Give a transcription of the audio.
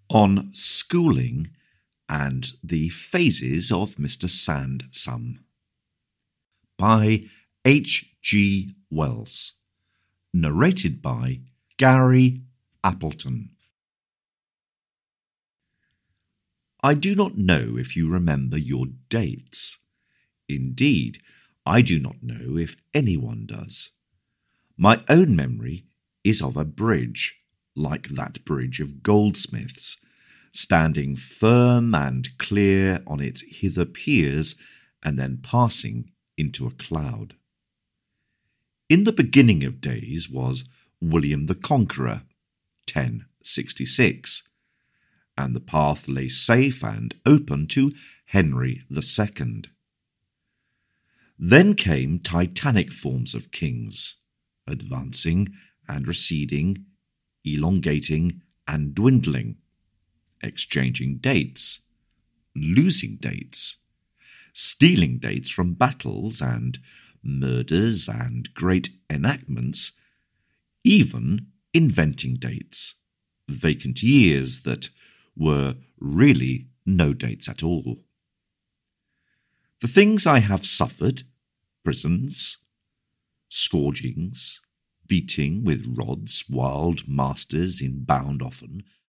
on schooling and the phases of Mr. Sandsome by H. G. Wells, narrated by Gary Appleton. I do not know if you remember your dates. Indeed, I do not know if anyone does. My own memory is of a bridge, like that bridge of goldsmiths, standing firm and clear on its hither piers and then passing into a cloud. In the beginning of days was William the Conqueror, 1066, and the path lay safe and open to Henry II. Then came titanic forms of kings, advancing and receding, elongating and dwindling, exchanging dates, losing dates, stealing dates from battles and murders and great enactments, even inventing dates, vacant years that were really no dates at all. The things I have suffered, prisons, scourgings, beating with rods, wild masters in bound often,